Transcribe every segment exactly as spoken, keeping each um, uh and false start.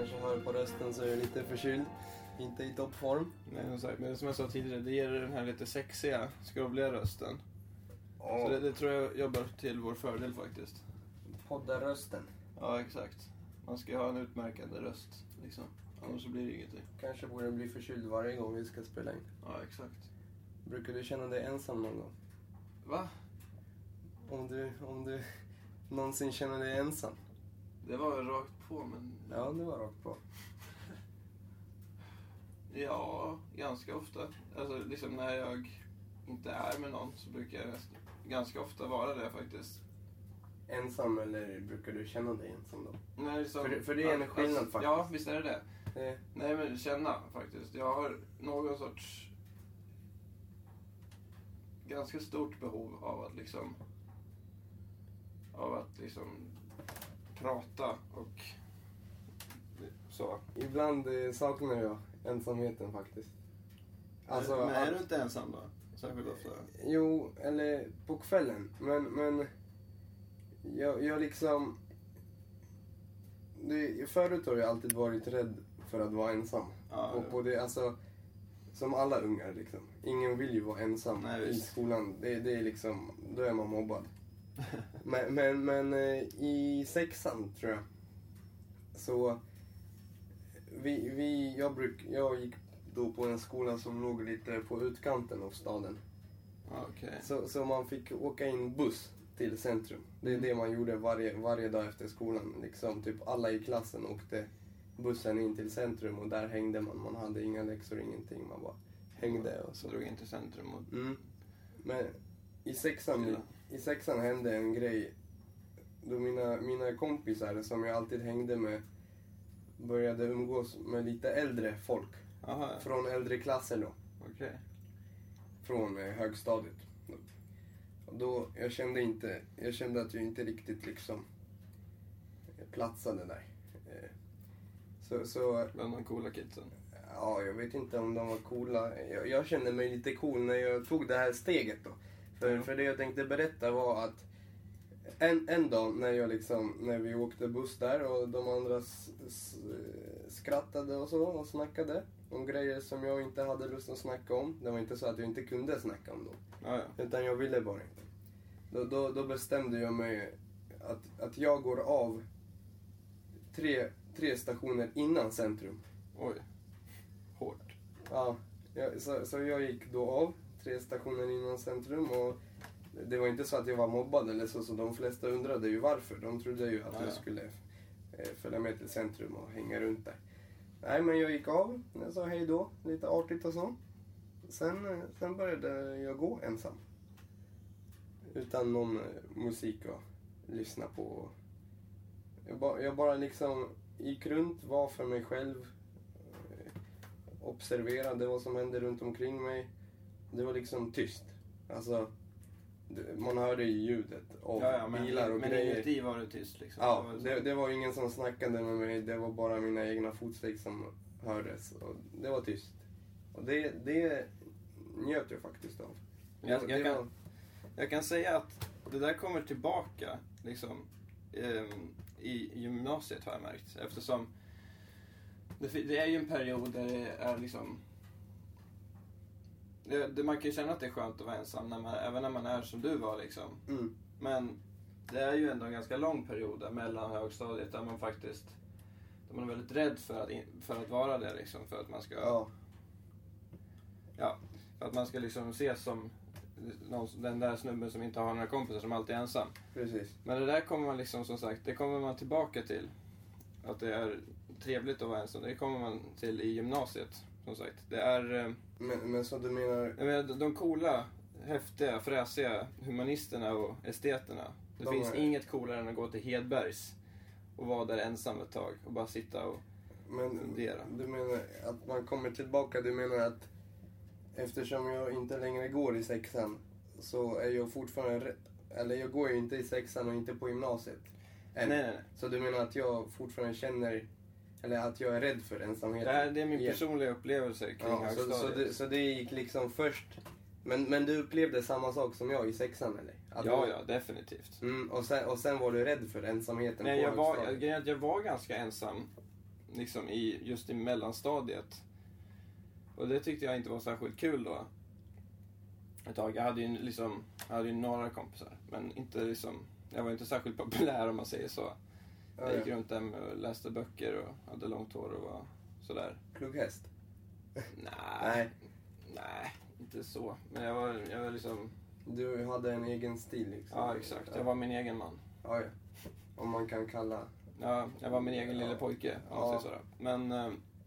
kanske hör på rösten så är jag lite förkyld. Inte i toppform. Nej, som sagt, men som jag sa tidigare, det ger den här lite sexiga, skrovliga rösten. Oh. Så det, det tror jag jobbar till vår fördel faktiskt. Poddarrösten. Ja, exakt. Man ska ha en utmärkande röst, liksom. Annars så blir det ingenting. Kanske borde bli förkyld varje gång vi ska spela in. Ja, exakt. Brukar du känna dig ensam någon gång? Va? Om du, om du någonsin känner dig ensam? Det var väl rakt på, men... Ja, det var rakt på. Ja, ganska ofta. Alltså, liksom när jag inte är med någon så brukar jag nästan, ganska ofta vara det faktiskt. Ensam eller brukar du känna dig ensam då? Nej, liksom, för, för det är en skillnad alltså, faktiskt. Ja, visst är det det. det. Nej, men känna faktiskt. Jag har någon sorts ganska stort behov av att liksom av att liksom prata och så. Ibland eh, saknar jag ensamheten faktiskt. Alltså, men är att, du inte ensam då? Särskilt ofta? Jo, eller på kvällen. Men, men jag, jag liksom... Det, förut har jag alltid varit rädd för att vara ensam. Ja, och på det, alltså, som alla ungar liksom. Ingen vill ju vara ensam. Nej, i skolan. Det, det är liksom, då är man mobbad. men men, men i sexan tror jag. Så vi, vi, jag, bruk, jag gick då på en skola som låg lite på utkanten av staden. Okay. Så, så man fick åka in buss till centrum. Det är mm. det man gjorde varje, varje dag efter skolan. Liksom, typ alla i klassen åkte bussen in till centrum och där hängde man. Man hade inga läxor, ingenting. Man bara hängde och så. Drog in till centrum. Och... Mm. Men i sexan, i, i sexan hände en grej. Då mina, mina kompisar som jag alltid hängde med började umgås med lite äldre folk. Aha, ja. Från äldre klasser då. Okej. Okay. Från eh, högstadiet. Och då, jag kände inte, jag kände att jag inte riktigt liksom platsade där. Eh, så, så... Bland de coola kidsen? Ja, jag vet inte om de var coola. Jag, jag kände mig lite cool när jag tog det här steget då. För, mm. för det jag tänkte berätta var att en, en dag när, jag liksom, när vi åkte buss där och de andra s, s, skrattade och så och snackade om grejer som jag inte hade lust att snacka om. Det var inte så att jag inte kunde snacka om dem. Ja, ja. Utan jag ville bara inte. Då, då, då bestämde jag mig att, att jag går av tre, tre stationer innan centrum. Oj, hårt. Ja, jag, så, så jag gick då av tre stationer innan centrum och det var inte så att jag var mobbad eller så, så de flesta undrade ju varför. De trodde ju att ja, jag skulle eh, följa med till centrum och hänga runt där. Nej, men jag gick av, jag sa hej då, lite artigt och så. Sen, sen började jag gå ensam. Utan någon musik att lyssna på. Jag bara, jag bara liksom gick runt, var för mig själv. Observerade vad som hände runt omkring mig. Det var liksom tyst. Alltså, man hörde ju ljudet av ja, ja, men, bilar och men grejer. Men inuti var det tyst liksom. Ja, det, det var ingen som snackade med mig. Det var bara mina egna fotsteg som hördes. Och det var tyst. Och det, det njöt jag faktiskt av. Jag, jag, det kan, var... jag kan säga att det där kommer tillbaka liksom, eh, i gymnasiet har jag märkt. Eftersom det, det är ju en period där det är liksom... Det, det, man kan ju känna att det är skönt att vara ensam när man, även när man är som du var liksom. Mm. Men det är ju ändå en ganska lång period där mellan högstadiet där man faktiskt där man är väldigt rädd för att, in, för att vara det liksom, för att man ska ja. Ja, för att man ska liksom ses som någon, den där snubben som inte har några kompisar, som alltid är ensam. Precis. Men det där kommer man liksom, som sagt, det kommer man tillbaka till. Att det är trevligt att vara ensam. Det kommer man till i gymnasiet, som sagt. Det är... Men, men så du menar... Jag menar, de coola, häftiga, fräsiga humanisterna och esteterna. Det de finns är... inget coolare än att gå till Hedbergs och vara där ensam ett tag och bara sitta och men, fundera. Du menar att man kommer tillbaka, du menar att eftersom jag inte längre går i sexan så är jag fortfarande rätt, eller jag går ju inte i sexan och inte på gymnasiet än. Nej, nej, nej. Så du menar att jag fortfarande känner, eller att jag är rädd för ensamheten? Det, här, det är min personliga yeah. upplevelse kring ja, högstadiet. Så, så, det, så det gick liksom först, men, men du upplevde samma sak som jag i sexan eller? Att ja, du... ja, definitivt. Mm, och, sen, och sen var du rädd för ensamheten? Nej, på jag var, jag, jag var ganska ensam liksom i, just i mellanstadiet. Och det tyckte jag inte var särskilt kul då. Ett tag. Jag hade ju liksom, jag hade ju några kompisar, men inte liksom, jag var inte särskilt populär om man säger så. Ja, jag gick ja. runt där och läste böcker och hade långt hår och var sådär. Plugghäst? Nej, Nej. nej, inte så. Men jag var, jag var liksom... Du hade en egen stil liksom? Ja, exakt. Jag var min egen man. Ja, ja. Om man kan kalla... Ja, jag var min egen ja. lille pojke, om man Ja. säger sådär. Men eh,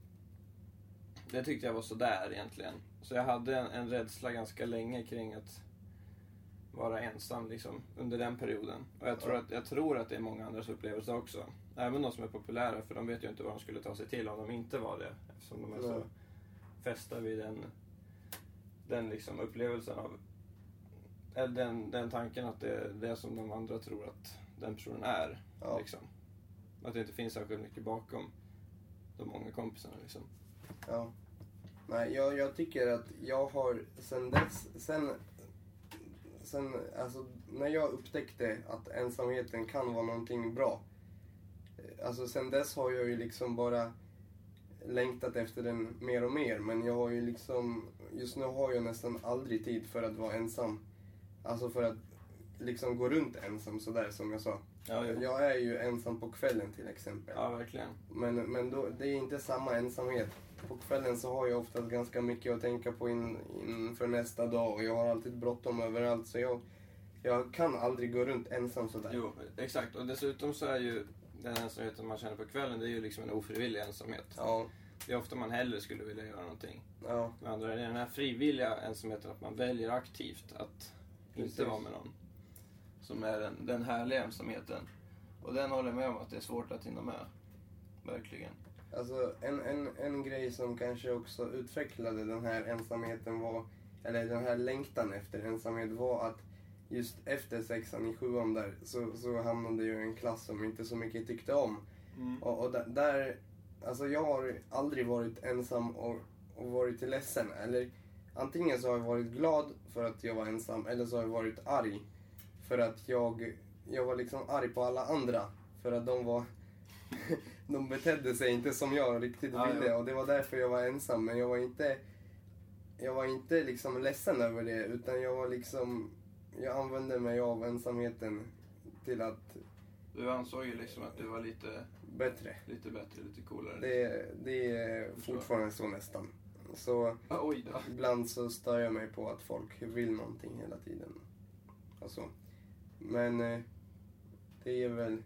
det tyckte jag var sådär egentligen. Så jag hade en, en rädsla ganska länge kring att vara ensam liksom, under den perioden. Och jag tror, Ja. att, jag tror att det är många andras upplevelser också. Även de som är populära, för de vet ju inte vad de skulle ta sig till om de inte var det. Eftersom de är så Nej. fästa vid den, den liksom upplevelsen av, eller den, den tanken att det är det som de andra tror att den personen är. Ja. Liksom. Att det inte finns särskilt mycket bakom de många kompisarna liksom. Ja. Nej, jag, jag tycker att jag har sen dess, sen, sen, alltså när jag upptäckte att ensamheten kan vara någonting bra. Alltså sen dess har jag ju liksom bara längtat efter den mer och mer. Men jag har ju liksom, just nu har jag nästan aldrig tid för att vara ensam. Alltså för att liksom gå runt ensam sådär som jag sa. Ja, jo. Jag är ju ensam på kvällen till exempel. Ja, verkligen. Men, men då, det är inte samma ensamhet. På kvällen så har jag oftast ganska mycket att tänka på in, inför nästa dag. Och jag har alltid bråttom överallt. Så jag, jag kan aldrig gå runt ensam sådär. Jo, exakt. Och dessutom så är ju den ensamheten man känner på kvällen, det är ju liksom en ofrivillig ensamhet. Ja, Det är ofta man hellre skulle vilja göra någonting. ja, Med andra är det den här frivilliga ensamheten, att man väljer aktivt att Precis. inte vara med någon. Som är den, den härliga ensamheten. Och den håller jag med om att det är svårt att hinna med. Verkligen. alltså en, en, en grej som kanske också utvecklade den här ensamheten var, eller den här längtan efter ensamhet var att just efter sexan i sjuan där så, så hamnade jag i en klass som inte så mycket tyckte om. Mm. Och, och där- där, alltså jag har aldrig varit ensam och, och varit ledsen. Eller antingen så har jag varit glad för att jag var ensam, eller så har jag varit arg. För att jag, jag var liksom arg på alla andra. För att de var, de betedde sig inte som jag riktigt Ja, ville. ja. Och det var därför jag var ensam. Men jag var inte, jag var inte liksom ledsen över det. Utan jag var liksom, jag använde mig av ensamheten till att Du ansåg ju liksom att du var lite, bättre. lite bättre, lite coolare. Det, det är fortfarande så nästan. Så Ah, oj då. ibland så stör jag mig på att folk vill någonting hela tiden. Alltså. Men eh, det är väl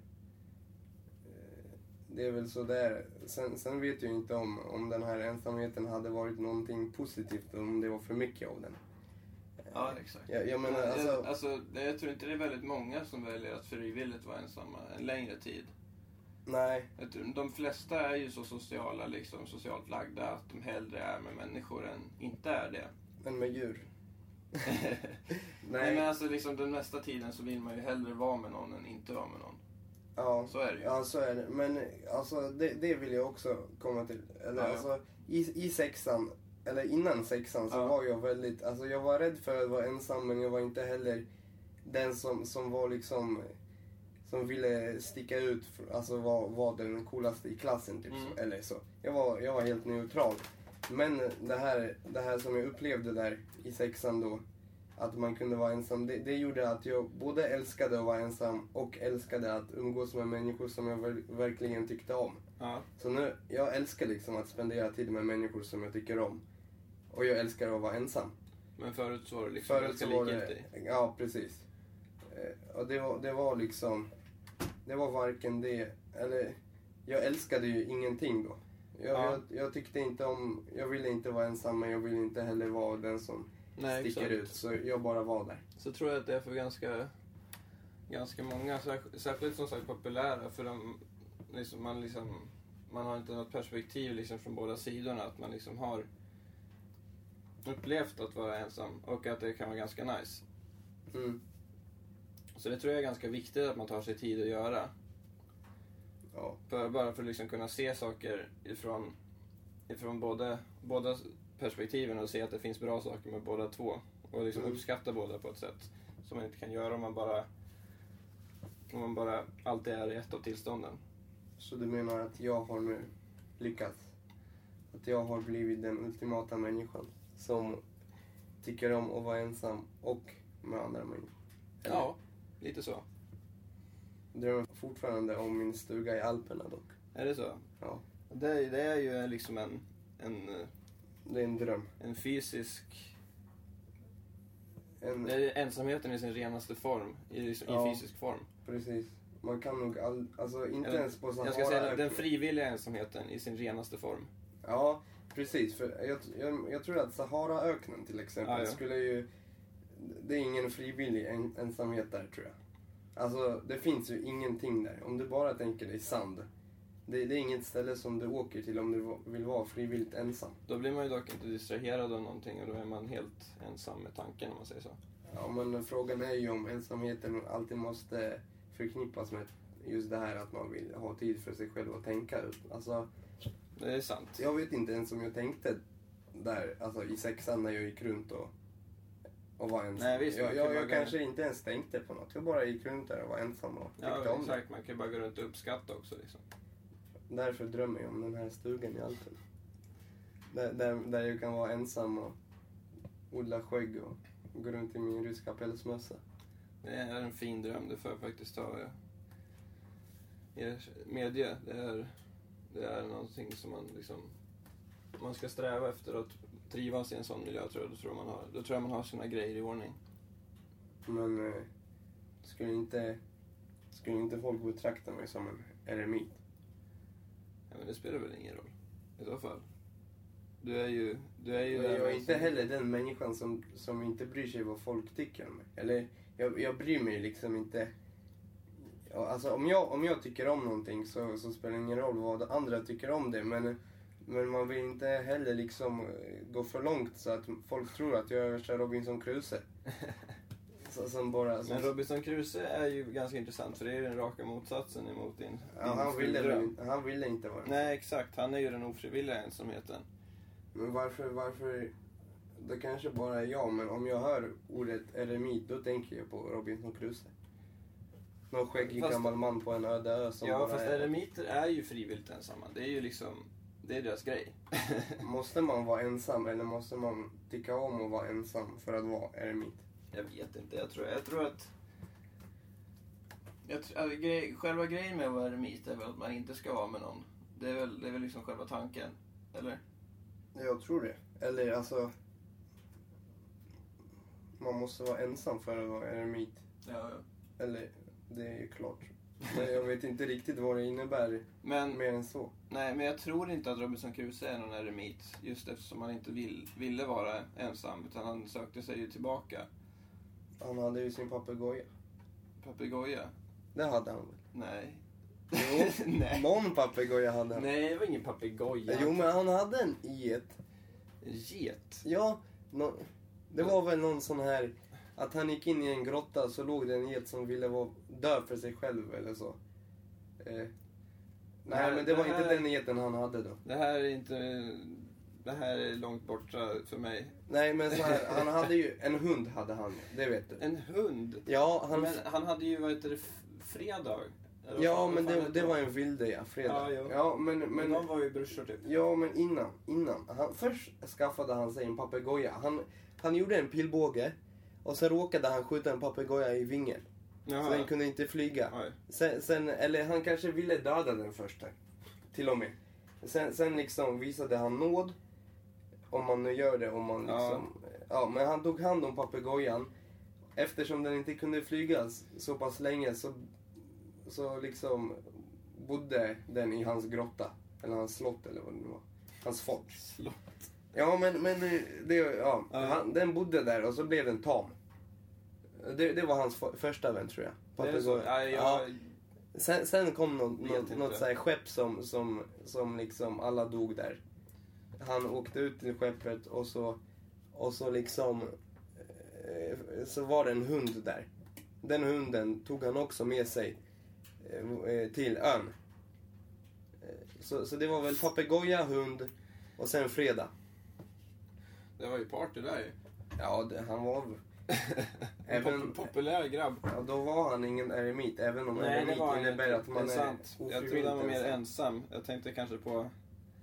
eh, det är väl så där. Sen, sen vet jag inte om, om den här ensamheten hade varit någonting positivt, om det var för mycket av den. Ja, exakt. Jag, jag menar, jag, alltså, alltså, det- jag tror inte det är väldigt många som väljer att frivilligt vara ensamma en längre tid. nej. Jag tror, de flesta är ju så sociala, liksom, socialt lagda att de hellre är med människor än inte är det. Men med djur. Nej. Nej. men alltså liksom den mesta tiden så vill man ju hellre vara med någon än inte vara med någon. Ja. Så är det ju. Ja, så är det. Men alltså, det, det vill jag också komma till. Eller, Ja, ja. alltså, i, i sexan, eller innan sexan, så Ja. var jag väldigt... Alltså, jag var rädd för att vara ensam, men jag var inte heller den som, som var liksom... Som ville sticka ut, för, alltså var, var den coolaste i klassen, typ. Mm. Så, eller så. Jag var, jag var helt neutral. Men det här, det här som jag upplevde där i sexan då, att man kunde vara ensam, det, det gjorde att jag både älskade att vara ensam och älskade att umgås med människor som jag ver, verkligen tyckte om. Ja. Så nu, jag älskar liksom att spendera tid med människor som jag tycker om. Och jag älskar att vara ensam. Men förut så var det liksom Förut ganska så var det, likgiltig. ja precis. Eh, Och det var, det var liksom, det var varken det, eller jag älskade ju ingenting då. Jag, Ja. jag, jag tyckte inte om, jag ville inte vara ensam, men jag ville inte heller vara den som Nej, sticker exakt. ut. Så jag bara var där. Så tror jag att det är för ganska, ganska många, särsk- särskilt som sagt populära, för de, liksom, man, liksom, man har inte något perspektiv liksom, från båda sidorna, att man liksom har upplevt att vara ensam och att det kan vara ganska nice. Mm. Så det tror jag är ganska viktigt att man tar sig tid att göra. Ja. För, bara för att liksom kunna se saker ifrån, ifrån både, båda perspektiven och se att det finns bra saker med båda två. Och liksom Mm. uppskatta båda på ett sätt som man inte kan göra om man bara, om man bara alltid är i ett av tillstånden. Så du menar att jag har nu lyckats. Att jag har blivit den ultimata människan som tycker om att vara ensam och med andra människor. Eller? Ja, lite så. Drömmer fortfarande om min stuga i Alperna dock. Är det så? Ja. Det är, det är ju liksom en, en, Det är en dröm. en fysisk... En, Det är ensamheten i sin renaste form, i, i Ja. fysisk form. precis. Man kan nog all, alltså inte Eller, ens på Sahara. Jag ska säga den frivilliga ensamheten i sin renaste form. Ja, precis. För jag, jag, jag tror att Saharaöknen till exempel Ja, ja. skulle ju... Det är ingen frivillig en, ensamhet där, tror jag. Alltså, det finns ju ingenting där. Om du bara tänker dig sand. Det, det är inget ställe som du åker till om du vill vara frivilligt ensam. Då blir man ju dock inte distraherad av någonting och då är man helt ensam med tanken, om man säger så. Ja, men frågan är ju om ensamheten alltid måste förknippas med just det här att man vill ha tid för sig själv och tänka. Alltså, Det är sant. jag vet inte ens om jag tänkte där, alltså i sexan när jag gick runt och, och var ensam. Nej, visst, man jag kan jag, jag bara- kanske inte ens tänkte på något. Jag bara gick runt där och var ensam och tyckte Ja, om det. exakt. Man kan ju bara gå runt och uppskatta också liksom. Därför drömmer jag om den här stugan i Alpen. Där, där, där jag kan vara ensam och odla skägg och gå runt i min ryska pälsmössa. Det är en fin dröm, det får jag faktiskt ta er medge. Det är, det är någonting som man liksom... Man ska sträva efter att trivas i en sån miljö, tror jag. Då tror, man har, då tror jag man har sina grejer i ordning. Men eh, skulle, inte, skulle inte folk betrakta mig som en eremit? Ja, men det spelar väl ingen roll. I så fall. Du är ju... Du är ju Jag där är med inte som- heller den människan som, som inte bryr sig vad folk tycker om mig. Eller, jag, jag bryr mig liksom inte... Ja, alltså, om, jag, om jag tycker om någonting så, så spelar det ingen roll vad andra tycker om det. Men, men man vill inte heller liksom eh, gå för långt så att folk tror att jag är värsta Robinson Crusoe. Så, som bara, som, Men Robinson Crusoe är ju ganska intressant, för det är den raka motsatsen emot din, ja, din han, ville, dröm. väl inte- han ville inte vara det. Nej, exakt. Han är ju den ofrivilliga ensamheten. Men varför, varför... Det kanske bara är jag, men om jag hör ordet eremit, då tänker jag på Robinson Crusoe. Någon skäggig Fast- gammal man på en öde ö som Ja, bara fast är... eremiter är ju frivilligt ensamma. Det är ju liksom... Det är deras grej. Måste man vara ensam eller måste man tycka om att vara ensam för att vara eremit? Jag vet inte. Jag tror, jag tror att... Jag tror, alltså, grej, själva grejen med att vara eremit är väl att man inte ska vara med någon. Det är väl, det är väl liksom själva tanken. Eller? Jag tror det. Eller alltså... Man måste vara ensam för att vara eremit. Ja, ja. Eller, det är ju klart. Men jag vet inte riktigt vad det innebär Men, mer än så. nej, men jag tror inte att Robinson Crusoe är någon eremit. Just eftersom han inte vill, ville vara ensam. Utan han sökte sig ju tillbaka. Han hade ju sin papegoja. Papegoja? Det hade han väl? Nej. Jo, Nej. någon papegoja hade han. Nej, det var ingen papegoja. Jo, men han hade en get. Get? Ja, no, det var väl någon sån här... Att han gick in i en grotta så låg det en get som ville vara, dö för sig själv eller så. Eh, nej, Nej, men det var det inte här- den geten han hade då. Det här är inte... Det här är långt borta för mig. Nej, men så här, han hade ju... En hund hade han, det vet du. En hund? Ja, han... Men han hade ju, vad heter det, f- fredag? Eller vad Ja, fan- men vad fan det, heter det var en vilde, ja. Fredag. Ja, jo. Ja, men... Men men de var ju brorsor typ. Ja, men innan. innan han, först skaffade han sig en papegoja. Han, han gjorde en pilbåge. Och sen råkade han skjuta en papegoja i vingen. Jaha. Så den kunde inte flyga. Oj. Sen, sen, eller han kanske ville döda den först. Till och med. Sen, sen liksom visade han nåd. Om man nu gör det. Om man liksom, ja. ja, men han tog hand om papegojan. Eftersom den inte kunde flyga så pass länge så, så liksom bodde den i hans grotta. Eller hans slott eller vad det nu var. Hans fort. Slott. Ja, men, men det, ja, Ja. Han, den bodde där och så blev den tam. Det, det var hans för, första vän, tror jag. Det är så. Papegoja. Ja, jag, Ja. Sen, sen kom något, Vet något, inte. något så här skepp som, som, som liksom alla dog där. Han åkte ut till skeppet och så, och så liksom eh, så var det en hund där. Den hunden tog han också med sig eh, till ön. Eh, Så, så det var väl papegoja, hund och sen fredag. det var ju party där ju. Ja, det, han var... En även, pop- populär grabb. ja, då var han ingen eremit, även om Nej, det eremit var han innebär inte. att man Det är är sant. Jag trodde han var mer ensam. ensam. Jag tänkte kanske på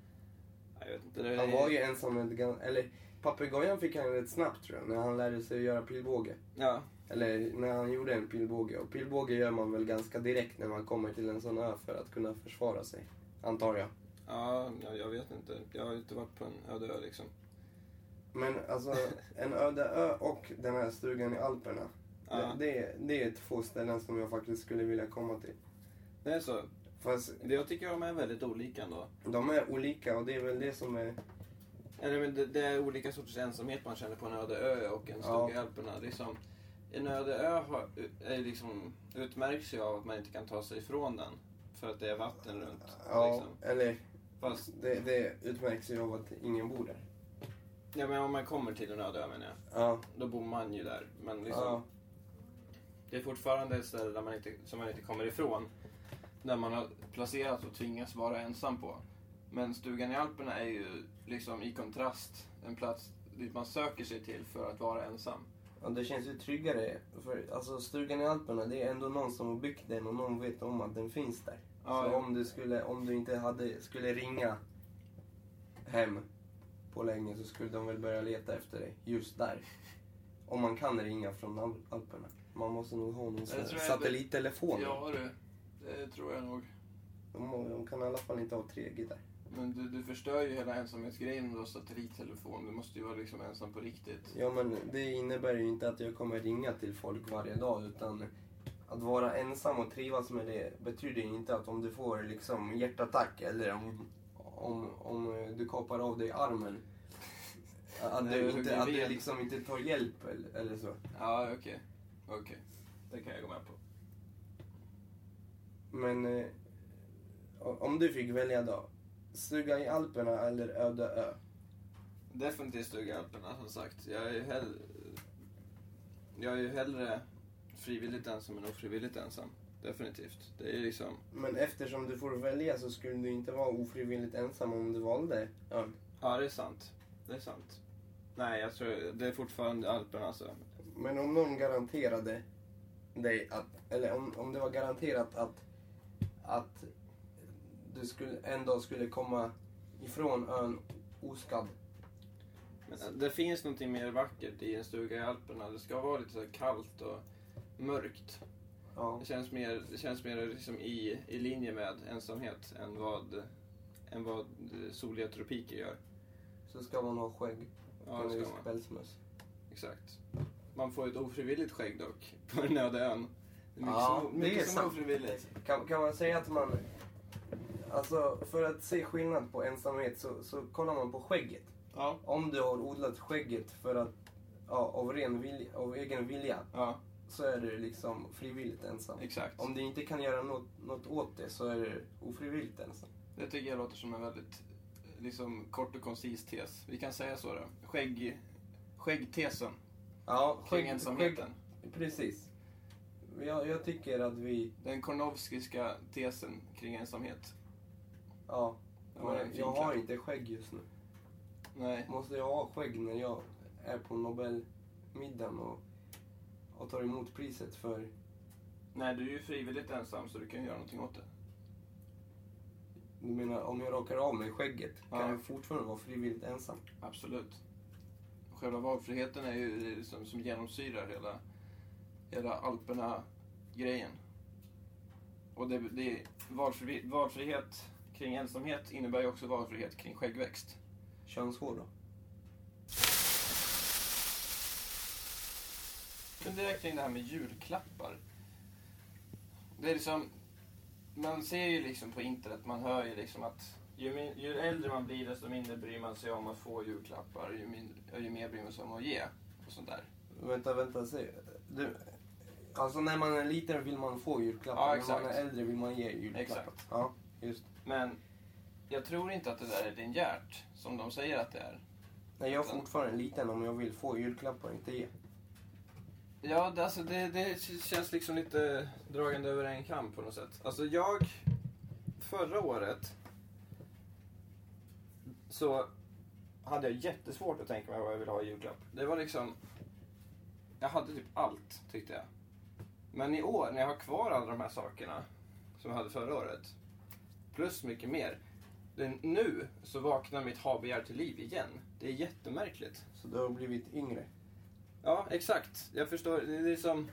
Jag vet inte. Det Han var ju ensam, eller papegojan fick han rätt snabbt tror jag, när han lärde sig att göra pilbåge. Ja. Eller när han gjorde en pilbåge. Och pilbåge gör man väl ganska direkt när man kommer till en sån ö för att kunna försvara sig. Antar jag. Ja, jag vet inte. Jag har inte varit på en öde ö liksom. Men alltså, en öde ö och den här stugan i Alperna. Ja. Det, det, är, det är två ställen som jag faktiskt skulle vilja komma till. Det är så? Fast, jag tycker de är väldigt olika ändå. De är olika och det är väl det som är... Eller, men det, det är olika sorters ensamhet man känner på en öde ö och en stuga ja. i Alperna. Det är som, en öde ö har, är liksom, utmärks ju av att man inte kan ta sig ifrån den. För att det är vatten runt. Ja, liksom. eller Fast, det, det utmärks ju av att ingen bor där. Ja, men om man kommer till en öde ö menar jag. Ja. Då bor man ju där. Men liksom, ja. det är fortfarande ett ställe där man inte, som man inte kommer ifrån. Där man har placerat och tvingas vara ensam på. Men stugan i Alperna är ju liksom i kontrast en plats dit man söker sig till för att vara ensam. Ja, det känns ju tryggare. För alltså, stugan i Alperna, det är ändå någon som har byggt den och någon vet om att den finns där. Ja, så ja. om du skulle, om du inte hade, skulle ringa hem på länge så skulle de väl börja leta efter dig just där. Om man kan ringa från Alperna. Man måste nog ha någon satellittelefon. Ja du, det tror jag nog. De, de kan i alla fall inte ha tre G där. Men du, du förstör ju hela ensamhetsgrejen med satellittelefon. Du måste ju vara liksom ensam på riktigt. Ja, men det innebär ju inte att jag kommer ringa till folk varje dag. Utan att vara ensam och trivas med det betyder inte att om du får liksom hjärtattack eller om, om, om du kapar av dig armen. Att, Nej, du, inte, att du liksom inte tar hjälp eller, eller så. Ja, okej. Okay. Okej. Okay. Det kan jag gå med på. Men eh, om du fick välja då. Stuga i Alperna eller öde ö? Definitivt stuga i Alperna, som sagt. Jag är ju hell... jag är ju hellre frivilligt ensam än ofrivilligt ensam. Definitivt. Det är liksom... Men eftersom du får välja så skulle du inte vara ofrivilligt ensam om du valde ön. Ja, det är sant. Det är sant. Nej, jag tror det är fortfarande Alperna alltså. Men om någon garanterade dig att... Eller om, om det var garanterat att... att du skulle, en dag skulle komma ifrån ön oskadd. Men det finns någonting mer vackert i en stuga i Alperna. Det ska vara lite så kallt och mörkt. Ja. Det känns mer, det känns mer liksom i, i linje med ensamhet än vad, än vad soliga tropiker gör. Så ska man ha skägg. Ja, det ska man. Pälsmöss. Exakt. Man får ett ofrivilligt skägg dock på den öde ön. Det är mycket, ja, som, mycket det är som sant. Ofrivilligt. Kan, kan man säga att man... Alltså, för att se skillnad på ensamhet så, så kollar man på skägget. Ja. Om du har odlat skägget för att, ja, av, ren vilja, av egen vilja, ja. så är du liksom frivilligt ensam. Exakt. Om du inte kan göra något, något åt det så är du ofrivilligt ensam. Det tycker jag låter som en väldigt liksom, kort och koncis tes. Vi kan säga så då. Skägg, skäggtesen. Ja, kring skägg, ensamheten. Skägg, precis. Jag, jag tycker att vi... Den kornovskiska tesen kring ensamhet. Ja, men jag har inte skägg just nu. Nej. Måste jag ha skägg när jag är på Nobelmiddagen och, och tar emot priset för... Nej, du är ju frivilligt ensam så du kan göra någonting åt det. Du menar, om jag råkar av mig skägget, ja. kan jag fortfarande vara frivilligt ensam? Absolut. Själva valfriheten är ju det som, som genomsyrar hela, hela Alperna-grejen. Och det, det valfri, valfrihet kring ensamhet innebär ju också valfrihet kring skäggväxt. Könshår då? Fundera kring det här med julklappar. Det är liksom... Man ser ju liksom på internet, man hör ju liksom att ju, min, ju äldre man blir desto mindre bryr man sig om att få julklappar. Ju, mindre, ju mer bryr man sig om att ge och sånt där. Vänta, vänta, se. Du, alltså när man är liten vill man få julklappar. Ja, exakt. När man är äldre vill man ge julklappar. Exakt. Ja, just. Men jag tror inte att det där är linjärt som de säger att det är. Nej, jag är fortfarande liten om jag vill få julklappar, inte ge. Ja, det, alltså, det, det känns liksom lite dragande över en kamp på något sätt. Alltså jag, förra året så hade jag jättesvårt att tänka mig vad jag ville ha i julklapp. Det var liksom, jag hade typ allt tyckte jag. Men i år, när jag har kvar alla de här sakerna som jag hade förra året, plus mycket mer, det, nu så vaknar mitt ha-begär till liv igen. Det är jättemärkligt. Så du har blivit yngre? Ja, exakt. Jag förstår. Det är liksom...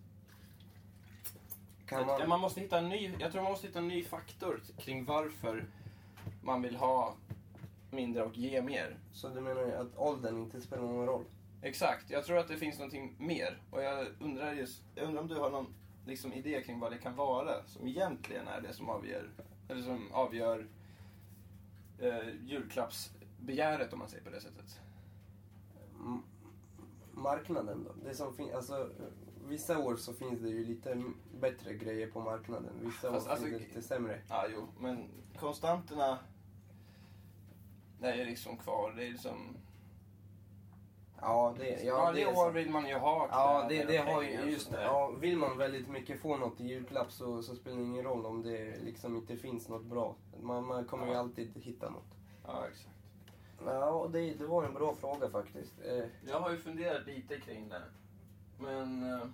Kan man... man måste hitta en ny, jag tror man måste hitta en ny faktor kring varför man vill ha mindre och ge mer. Så du menar att åldern inte spelar någon roll? Exakt. Jag tror att det finns någonting mer. Och jag undrar, just, jag undrar om du har någon liksom, idé kring vad det kan vara som egentligen är det som avgör, eller som avgör eh, julklappsbegäret, om man säger på det sättet. M- marknaden då? Det som fin- alltså, vissa år så finns det ju lite bättre grejer på marknaden. Vissa Fast, år alltså, finns det lite sämre. Ja, jo. Men konstanterna, det är liksom kvar. Det är liksom... Ja, det, ja, Varje det är år så. vill man ju ha Ja, det, kläder det och har pengar ju och just sånt det. där. Ja, vill man väldigt mycket få något i julklapp så, så spelar det ingen roll om det liksom inte finns något bra. Man, man kommer Ja. ju alltid hitta något. Ja, exakt. Ja, det, det var en bra fråga faktiskt. Eh, Jag har ju funderat lite kring det. Men eh,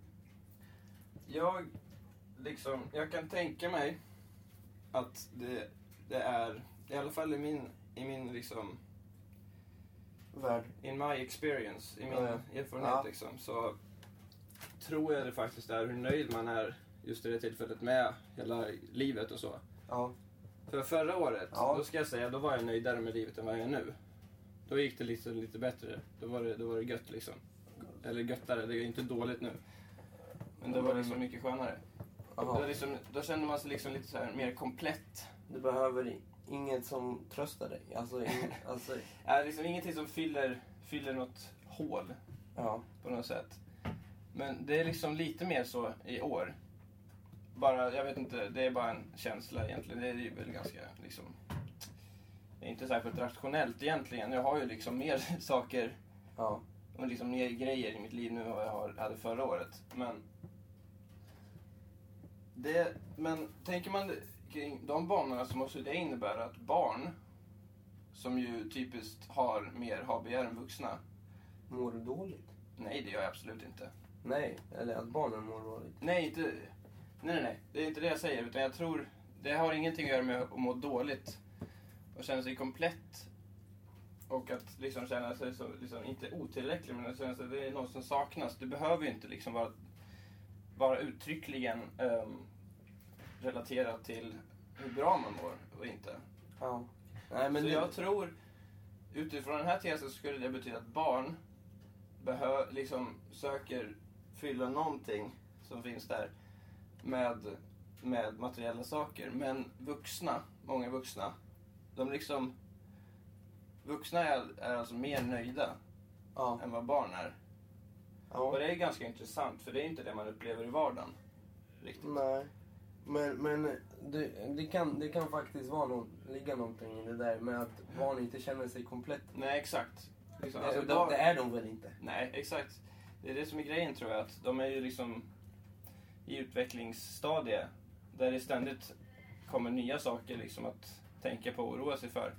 jag liksom, jag kan tänka mig att det, det är, i alla fall i min, i min liksom, värld. in my experience, i min Ja, ja. erfarenhet Ja. liksom, så tror jag det faktiskt är hur nöjd man är just i det tillfället med hela livet och så. Ja. För förra året, Ja. då ska jag säga, då var jag nöjdare med livet än vad jag är nu. Då gick det lite, lite bättre. Då var det, då var det gött liksom. Eller göttare, det är inte dåligt nu. Men då var det så mycket skönare. Aha. Då, liksom, då kände man sig liksom lite så här mer komplett. Du behöver inget som tröstar dig. Alltså, in, alltså Äh, liksom ingenting som fyller, fyller något hål ja. på något sätt. Men det är liksom lite mer så i år. Bara, jag vet inte, det är bara en känsla egentligen. Det är ju väl ganska liksom... Det är inte särskilt rationellt egentligen. Jag har ju liksom mer saker Ja. och liksom mer grejer i mitt liv nu än vad jag har- hade förra året. Men... Det, men tänker man kring de banorna så måste det innebära att barn, som ju typiskt har mer ha-begär än vuxna. Mår du dåligt? Nej, det gör jag absolut inte. Nej, eller att barnen mår dåligt. Nej, inte... Nej, nej, nej. Det är inte det jag säger. Utan jag tror... Det har ingenting att göra med att må dåligt. Och känna sig komplett. Och att liksom känna sig så, liksom, inte otillräcklig, men att känna sig det är något som saknas. Du behöver ju inte liksom vara, vara uttryckligen um, relaterad till hur bra man mår och inte. Ja. Nej, men Så det... jag tror, utifrån den här tesen så skulle det betyda att barn behö, liksom, söker fylla någonting som finns där med, med materiella saker. Men vuxna, många vuxna, de liksom... Vuxna är, är alltså mer nöjda Ja. än vad barn är. Ja. Och det är ganska intressant, för det är inte det man upplever i vardagen. Riktigt. Nej. Men, men det, det, kan, det kan faktiskt vara någon, ligga någonting i det där med att barn inte känner sig komplett. Nej, exakt. Liksom, Det, alltså, det, barn- det är de väl inte? Nej, exakt. Det är det som är grejen, tror jag. Att de är ju liksom i utvecklingsstadie där det ständigt kommer nya saker liksom att tänka på och oroa sig för.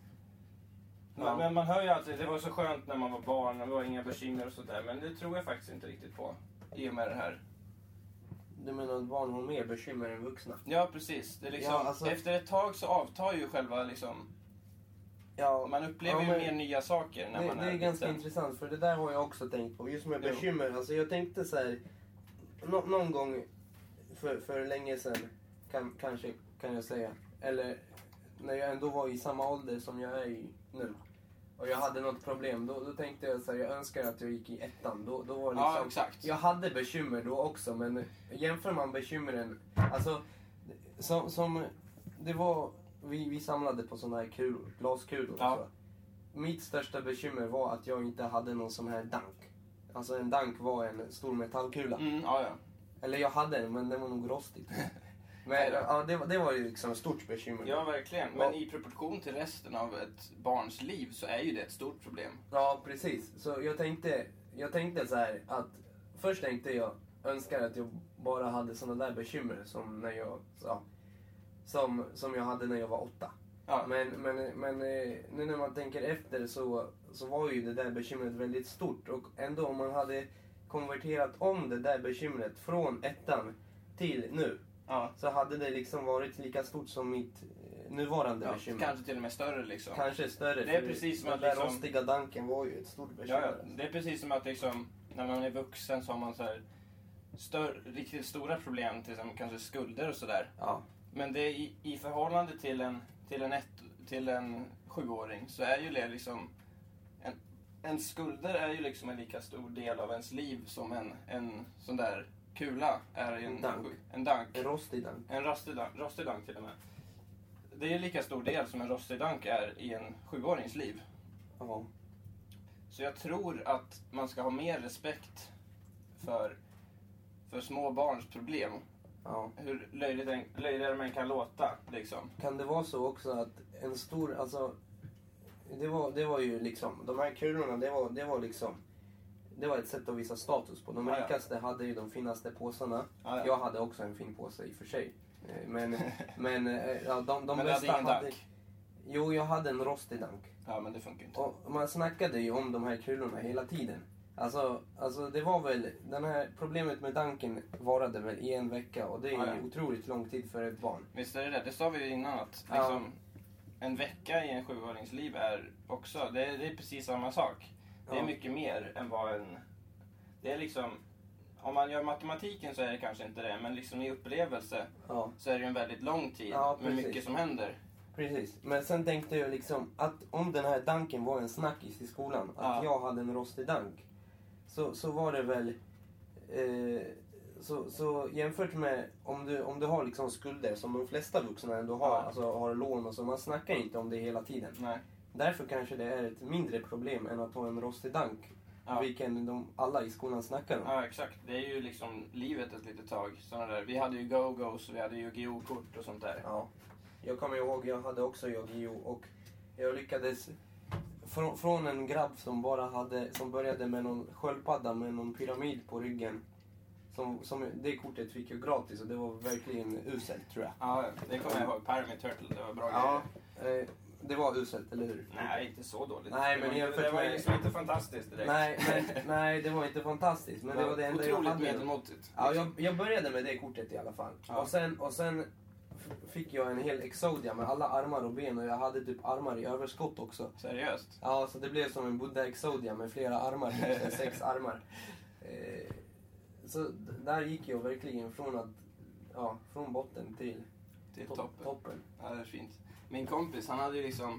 Men, Ja. men man hör ju alltid, det var så skönt när man var barn, det var inga bekymmer och sådär. Men det tror jag faktiskt inte riktigt på i och med det här. Du menar att barn har mer bekymmer än vuxna? Ja, precis. Det är liksom, Ja, alltså- Efter ett tag så avtar ju själva liksom... Ja, Man upplever ja, ju men mer nya saker när det, man det är, är ganska liten. intressant, för det där har jag också tänkt på. Just med Jo. bekymmer. Alltså jag tänkte så här, nå, någon gång för, för länge sedan, kan, kanske kan jag säga. Eller när jag ändå var i samma ålder som jag är i nu. Och jag hade något problem. Då, då tänkte jag så här, jag önskar att jag gick i ettan. Då, då var det Ja, liksom, exakt. jag hade bekymmer då också, men jämför man bekymren... Alltså, som, som det var... Vi, vi samlade på sådana här kulor, glaskulor. Ja. Så. Mitt största bekymmer var att jag inte hade någon sån här dank. Alltså en dank var en stor metallkula. Mm, ja, ja. Eller jag hade den, men den var nog rostig. Men Nej då. ja, det, var- det var ju liksom ett stort bekymmer. Ja, verkligen. Men Ja. i proportion till resten av ett barns liv så är ju det ett stort problem. Ja, precis. Så jag tänkte, jag tänkte så här att... Först tänkte jag, önskar att jag bara hade såna där bekymmer som när jag... Ja, som, som jag hade när jag var åtta. Ja, Men, men, men eh, nu när man tänker efter så, så var ju det där bekymret väldigt stort. Och ändå om man hade konverterat om det där bekymret från ettan till nu, ja. så hade det liksom varit lika stort som mitt eh, nuvarande ja, bekymmer. Kanske till och med större liksom. Kanske större. Det är precis som den att där liksom, rostiga danken var ju ett stort bekymmer. Ja, ja, det är precis som att liksom, när man är vuxen så har man så här stör, riktigt stora problem, till exempel kanske skulder och sådär. Ja. Men det är i, i förhållande till en, till en, ett, till en sjuåring så är ju det liksom en, en skulder är ju liksom en lika stor del av ens liv som en, en sån där kula är i en, En dank. en dank. En rostig dank. En rostig dank, rostig dank till och med. Det är en lika stor del som en rostig dank är i en sjuårings liv. Ja. Så jag tror att man ska ha mer respekt för, för små barns problem. Ja. Hur löjligt löjligare man kan låta liksom. Kan det vara så också att en stor, alltså det var, det var ju liksom, de här kulorna, det var, det var liksom det var ett sätt att visa status på. De Ja, ja. rikaste hade ju de finaste påsarna. Ja, ja. Jag hade också en fin påse i och för sig. Eh, Men, men ja, de, de Men du bästa hade ingen hade... dank? Jo, jag hade en rostig dank. Ja, men det funkar inte. Och man snackade ju om de här kulorna hela tiden. Alltså, alltså det var väl, den här problemet med danken varade väl i en vecka och det är ju Ja, ja. otroligt lång tid för ett barn. Visst är det det? Det sa vi ju innan att Ja. liksom, en vecka i en sjuårings liv är också, det är, det är precis samma sak. Det är Ja. mycket mer än vad en, det är liksom, om man gör matematiken så är det kanske inte det, men liksom i upplevelse Ja, så är det ju en väldigt lång tid Ja, med precis. mycket som händer. precis. Men sen tänkte jag liksom att om den här danken var en snackis i skolan, att Ja. jag hade en rostig dank, så, så var det väl eh, så, så jämfört med om du, om du har liksom skulder som de flesta vuxna ändå har, Ja. alltså har lån och så, man snackar inte om det hela tiden. Nej. Därför kanske det är ett mindre problem än att ha en rostig dank, Ja. vilken de alla i skolan snackar om. Ja, exakt. Det är ju liksom livet ett litet tag. Såna där. Vi hade ju Go-Go's och vi hade ju G O-kort och sånt där. Ja. Jag kommer ihåg, jag hade också Yu-Gi-Oh! Och jag lyckades från, från en grabb som bara hade, som började med någon sköldpadda med någon pyramid på ryggen. Som, som, det kortet fick jag gratis och det var verkligen uselt, tror jag. Ja, det kommer jag ihåg. Pyramid Turtle, det var bra Ja, grejer. eh, det var uselt, eller hur? Nej, inte så dåligt. Nej, det men var, jämfört inte, det var med- liksom inte fantastiskt direkt. Nej, men, nej, det var inte fantastiskt. Men det var det enda jag otroligt hade. medelmåttigt. Ja, jag, jag började med det kortet i alla fall. Ja. Och sen, och sen f- fick jag en hel Exodia med alla armar och ben och jag hade typ armar i överskott också. Seriöst. Ja, så det blev som en Buddha Exodia med flera armar, typ sex armar. Eh, så d- där gick jag verkligen från att, ja, från botten till Till to- toppen. toppen. Ja, det är fint. Min kompis, han hade ju liksom,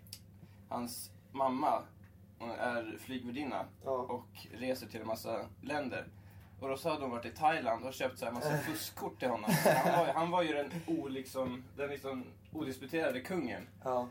hans mamma hon är flygvärdinna Ja. och reser till en massa länder. Och då så hade hon varit i Thailand och köpt så här massa fuskkort till honom. Så Han var, han var ju den, o, liksom, den liksom odisputerade kungen Ja.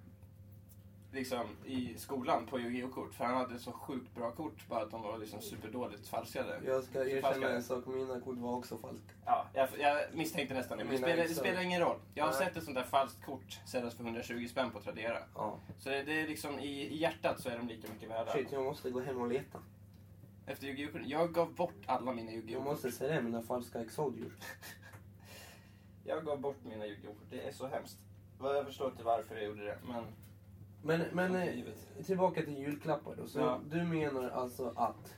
liksom, i skolan på Yu-Gi-Oh-kort. För han hade så sjukt bra kort, bara att de var liksom superdåligt falskade. Jag ska erkänna Falskade. en sak, mina kort var också falska. Ja, jag, jag misstänkte nästan det, men det Mina spelar, det exo- spelar ingen roll. Jag har Nej. sett ett sånt där falskt kort säljas för hundratjugo spänn på Tradera. Ja. Så det, det är liksom i, i hjärtat så är de lika mycket värda. Shit, jag måste gå hem och leta. Efter Yu-Gi-Oh! Jag gav bort alla mina Jag Yu-Gi-Oh! måste sälja mina falska Exodior. Jag gav bort mina Yu-Gi-Oh! Det är så hemskt. Jag förstår inte varför jag gjorde det, men... Men, men Sånt är eh, livet. tillbaka till julklappar då. Så Ja. du menar alltså att...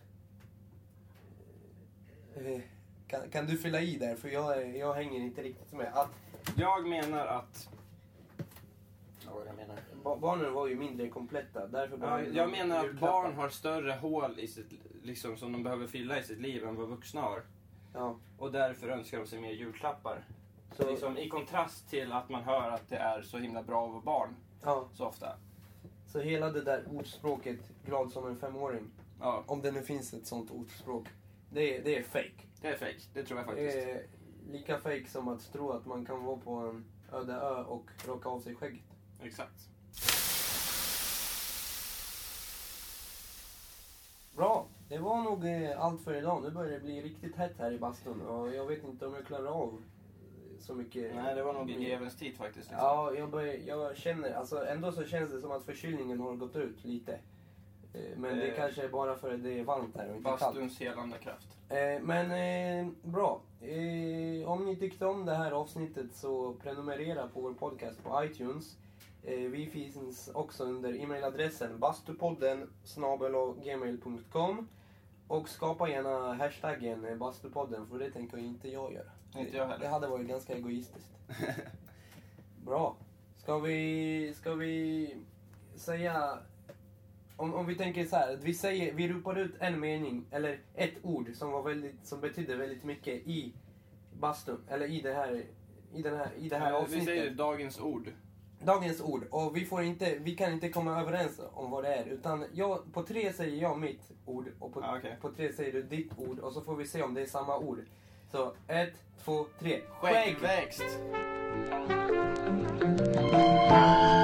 Eh, kan, kan du fylla i där? För jag, är- jag hänger inte riktigt med. Att Jag menar att... Ja, vad jag menar. ba- barnen var ju mindre kompletta. Därför Ja, behöver de jag menar att julklappar. barn har större hål i sitt, liksom, som de behöver fylla i sitt liv än vad vuxna har. Ja, Och därför önskar de sig mer julklappar. så, Liksom, i kontrast till att man hör att det är så himla bra att vara barn ja, så ofta. så hela det där ordspråket, glad som en femåring. Ja, Om det nu finns ett sånt ordspråk. Det är, det är fake. det är fake. Det tror jag faktiskt. Det är lika fake som att tro att man kan vara på en öde ö och raka av sig skägget. Exakt. Bra, det var nog eh, allt för idag. Nu börjar det bli riktigt hett här i bastun och jag vet inte om jag klarar av eh, så mycket. Nej, det var nog mer. grevens tid faktiskt. Liksom. Ja, jag, börjar, jag känner, alltså ändå så känns det som att förkylningen har gått ut lite. Eh, Men det Eh. kanske är bara för att det är varmt här och inte kallt. Bastuns helande kraft. Eh, Men eh, bra. Eh, om ni tyckte om det här avsnittet så prenumerera på vår podcast på iTunes. Eh, vi finns också under e-mailadressen bastupodden snabel-a gmail punkt com. Och skapa gärna hashtaggen eh, bastupodden, för det tänker inte jag göra. Inte jag heller. Det hade varit ganska egoistiskt. Bra. Ska vi, ska vi säga... Om, om vi tänker så här, att vi, säger, vi ropar ut en mening, eller ett ord som, var väldigt, som betydde väldigt mycket i bastun, eller i det här, i den här, i det här Ja, avsnittet. vi säger dagens ord. Dagens ord, och vi, får inte, vi kan inte komma överens om vad det är, utan jag, på tre säger jag mitt ord, och på, Ah, okay. på tre säger du ditt ord, och så får vi se om det är samma ord. Så, ett, två, tre. Skäggväxt! Skägg.